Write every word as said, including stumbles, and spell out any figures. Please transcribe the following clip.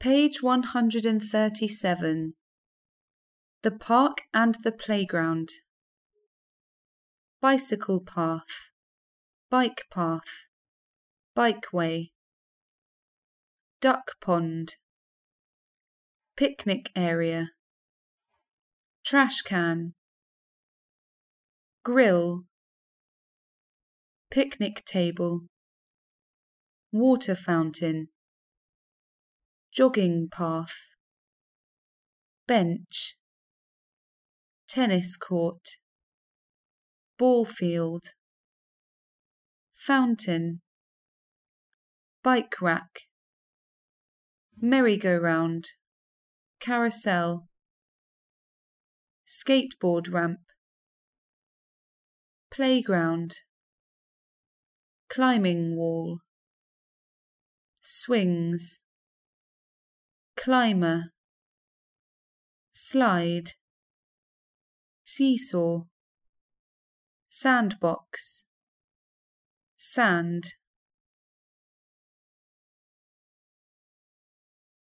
Page one hundred thirty-seven. The park and the playground. Bicycle path, bike path, bikeway. Duck pond. Picnic area. Trash can. Grill. Picnic table. Water fountain. Jogging path. Bench. Tennis court. Ball field. Fountain. Bike rack. Merry-go-round. Carousel. Skateboard ramp. Playground. Climbing wall. Swings. Climber. Slide. Seesaw. Sandbox. Sand.